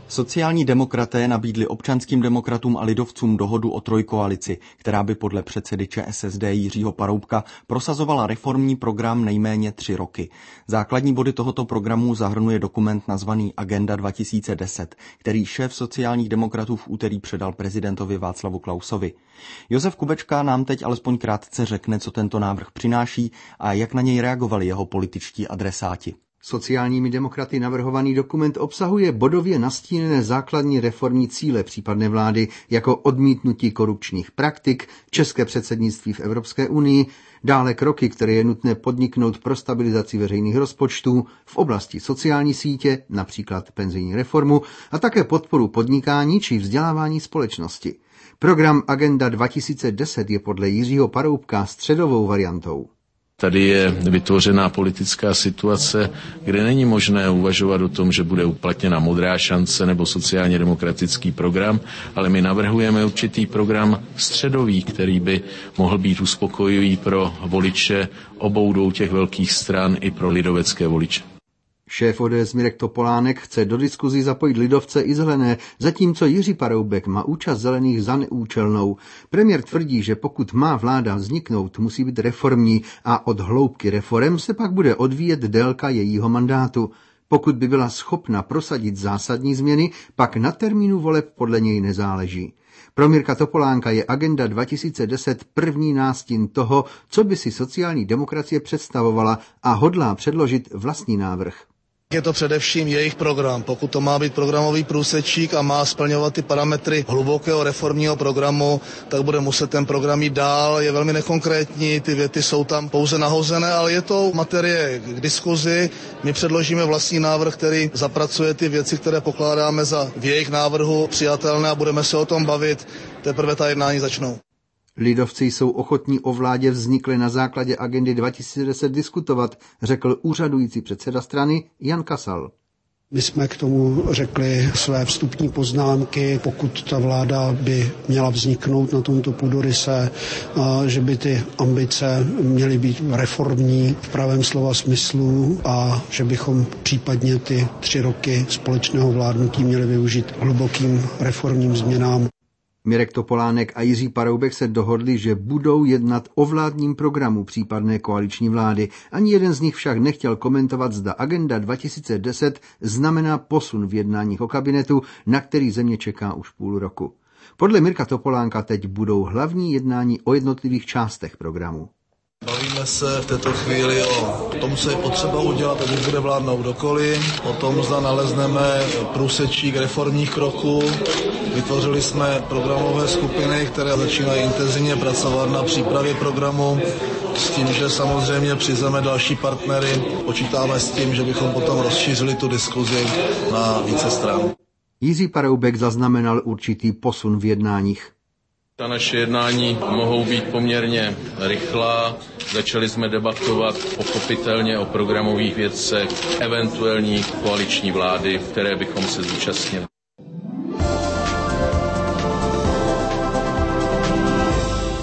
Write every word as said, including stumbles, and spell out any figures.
Sociální demokraté nabídli občanským demokratům a lidovcům dohodu o trojkoalici, která by podle předsedy ČSSD Jiřího Paroubka prosazovala reformní program nejméně tři roky. Základní body tohoto programu zahrnuje dokument nazvaný Agenda dva tisíce deset, který šéf sociálních demokratů v úterý předal prezidentovi Václavu Klausovi. Josef Kubečka nám teď alespoň krátce řekne, co tento návrh přináší a jak na něj reagovali jeho političtí adresáti. Sociálními demokraty navrhovaný dokument obsahuje bodově nastíněné základní reformní cíle případné vlády jako odmítnutí korupčních praktik, české předsednictví v Evropské unii, dále kroky, které je nutné podniknout pro stabilizaci veřejných rozpočtů v oblasti sociální sítě, například penzijní reformu, a také podporu podnikání či vzdělávání společnosti. Program Agenda dva tisíce deset je podle Jiřího Paroubka středovou variantou. Tady je vytvořená politická situace, kde není možné uvažovat o tom, že bude uplatněna modrá šance nebo sociálně demokratický program, ale my navrhujeme určitý program středový, který by mohl být uspokojivý pro voliče obou dvou těch velkých stran i pro lidovecké voliče. Šéf O D S Mirek Topolánek chce do diskuzí zapojit lidovce i zelené, zatímco Jiří Paroubek má účast zelených za neúčelnou. Premiér tvrdí, že pokud má vláda vzniknout, musí být reformní a od hloubky reforem se pak bude odvíjet délka jejího mandátu. Pokud by byla schopna prosadit zásadní změny, pak na termínu voleb podle něj nezáleží. Pro Mirka Topolánka je Agenda dva tisíce deset první nástin toho, co by si sociální demokracie představovala, a hodlá předložit vlastní návrh. Je to především jejich program. Pokud to má být programový průsečík a má splňovat ty parametry hlubokého reformního programu, tak bude muset ten program jít dál. Je velmi nekonkrétní, ty věty jsou tam pouze nahozené, ale je to materie k diskuzi. My předložíme vlastní návrh, který zapracuje ty věci, které pokládáme za v jejich návrhu přijatelné, a budeme se o tom bavit. Teprve ta jednání začnou. Lidovci jsou ochotní o vládě vzniklé na základě Agendy dva tisíce deset diskutovat, řekl úřadující předseda strany Jan Kasal. My jsme k tomu řekli své vstupní poznámky, pokud ta vláda by měla vzniknout na tomto půdoryse, že by ty ambice měly být reformní v pravém slova smyslu a že bychom případně ty tři roky společného vládnutí měli využít hlubokým reformním změnám. Mirek Topolánek a Jiří Paroubek se dohodli, že budou jednat o vládním programu případné koaliční vlády. Ani jeden z nich však nechtěl komentovat, zda Agenda dva tisíce deset znamená posun v jednáních o kabinetu, na který země čeká už půl roku. Podle Mirka Topolánka teď budou hlavní jednání o jednotlivých částech programu. Bavíme se v této chvíli o tom, co je potřeba udělat, ať bude vládnout kdokoliv, o tom, zda nalezneme průsečík reformních kroků. Vytvořili jsme programové skupiny, které začínají intenzivně pracovat na přípravě programu, s tím, že samozřejmě přizveme další partnery. Počítáme s tím, že bychom potom rozšířili tu diskuzi na více stran. Jiří Paroubek zaznamenal určitý posun v jednáních. Ta naše jednání mohou být poměrně rychlá. Začali jsme debatovat pochopitelně o programových věcech eventuální koaliční vlády, které bychom se zúčastnili.